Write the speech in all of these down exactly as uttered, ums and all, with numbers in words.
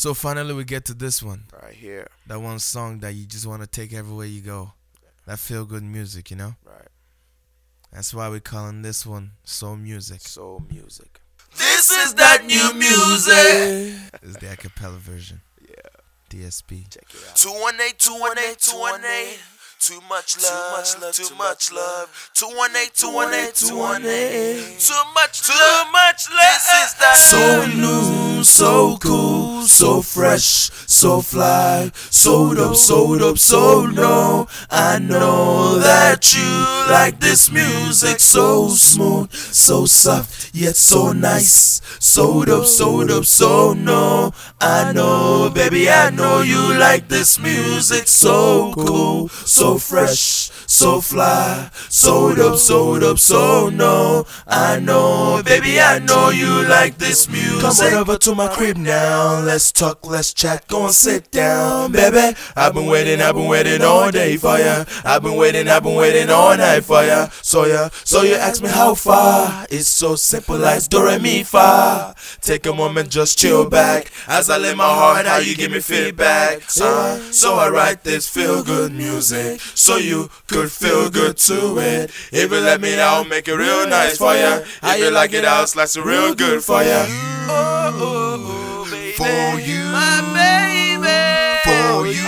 So finally we get to this one. Right here. That one song that you just want to take everywhere you go. That feel good music, you know? Right. That's why we're calling this one Soul Music. Soul music. This is that new music. It's the acapella version. Yeah. D S P. Check it out. two one eight, two one eight, two one eight. Too much love, too much love. two one eight, two one eight, two one eight. Too much, too much love. This is that So new, so cool, so fresh, so fly, so dope, so dope, so no. I know that you like this music, so smooth, so soft, yet so nice. So dope, so dope, so no. I know, baby, I know you like this music, so cool, so fresh, so fly, so dope, so dope, so no. I know, baby, I know you like this music. Come on over to my crib now, let's talk, let's chat, go and sit down, baby. I've been waiting, I've been waiting all day for ya. I've been waiting, I've been waiting all night for ya. So ya, so you ask me how far? It's so simple as do re mi fa. Take a moment, just chill back as I lay my heart, how you give me feedback. Uh, so I write this feel good music so you could feel good to it. If you let me know, I'll make it real nice for ya. If you like it, I'll slice it real good for ya. oh, oh, oh, baby. For you, My baby. for you.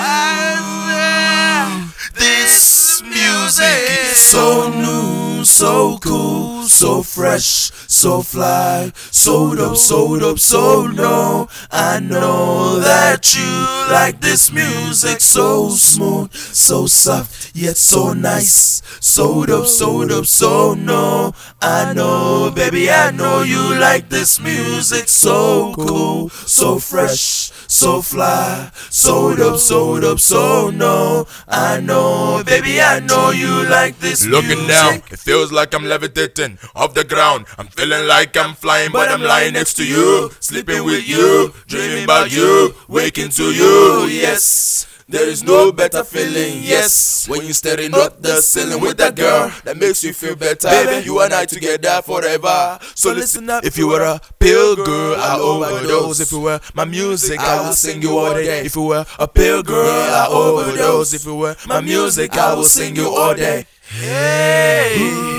I This music is so new, so cool, so fresh, so fly, so dope, so dope, so no. I know that you like this music, so smooth, so soft, yet so nice. So dope, so dope, so no. I know, baby, I know you like this music, so cool, so fresh, so fly, so dope, so dope, so no. I know, baby, I know you like this Looking music. down, it feels like I'm levitating off the ground. I'm feeling like I'm flying, but I'm lying next to you, sleeping with you, dreaming about you, waking to you. Yes, there is no better feeling. Yes, when you're staring up the ceiling with that girl that makes you feel better. Baby, you and I together forever. So listen up. If you were a pale girl, I overdose. If you were my music, I will sing you all day. If you were a pale girl, I overdose. If you were my music, I will sing you all day. Hey,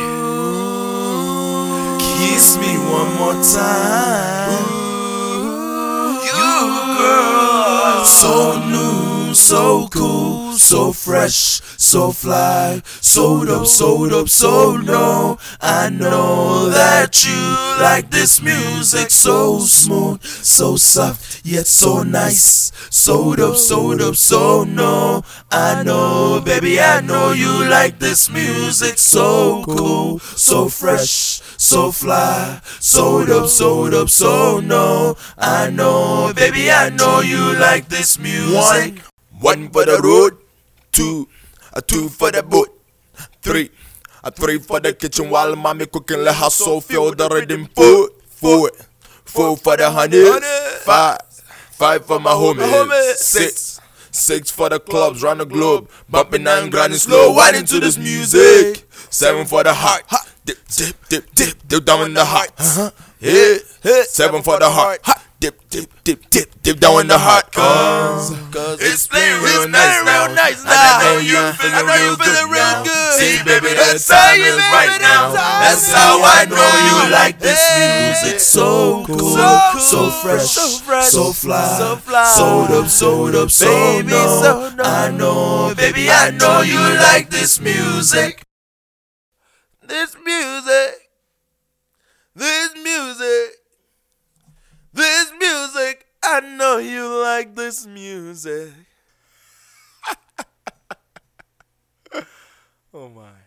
kiss me one more time. You girl. So new, so cool, so fresh, so fly, so dope, so dope, so no. I know that you like this music, so smooth, so soft, yet so nice. So dope, so dope, so no. I know, baby, I know you like this music, so cool, so fresh, so fly, so dope, so dope, so no. I know, baby, I know you like this music. One, one for the road. Two, a two for the boat. Three, a three for the kitchen while mommy cooking. Let her soul feel the rhythm. Four, four, four for the honey. Five, five for my homies. Six, six for the clubs round the globe, bumping and grinding slow, whining to this music. Seven for the heart. Dip, dip, dip, dip, dip down in the heart. Yeah, seven for the heart. Dip, dip, dip, dip, dip down in the heart. Cause, cause It's playing real nice, real nice now. I know you feeling I know you real feeling good real now. good. See, baby, That's the how time you is feel right it now. now. That's how I know you like this music, so cool, So cool, so fresh, so fresh, so fly, so fly. so dope, so dope, so Baby, no. so no. I know, baby, I know you like this music. This music. This music. This music. I know you like this music. Oh my.